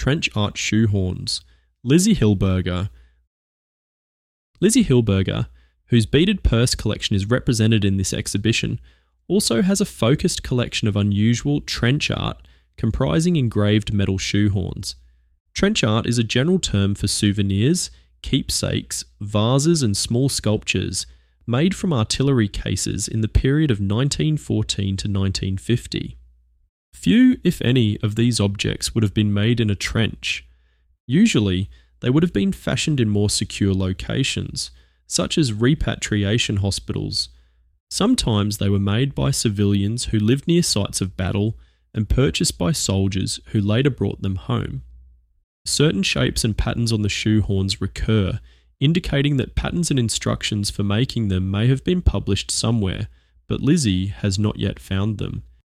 trench art shoehorns. Lizzie Hilberger, whose beaded purse collection is represented in this exhibition, also has a focused collection of unusual trench art comprising engraved metal shoehorns. Trench art is a general term for souvenirs, keepsakes, vases and small sculptures made from artillery cases in the period of 1914 to 1950. Few, if any, of these objects would have been made in a trench. Usually, they would have been fashioned in more secure locations, such as repatriation hospitals. Sometimes they were made by civilians who lived near sites of battle and purchased by soldiers who later brought them home. Certain shapes and patterns on the shoehorns recur, indicating that patterns and instructions for making them may have been published somewhere, but Lizzie has not yet found them.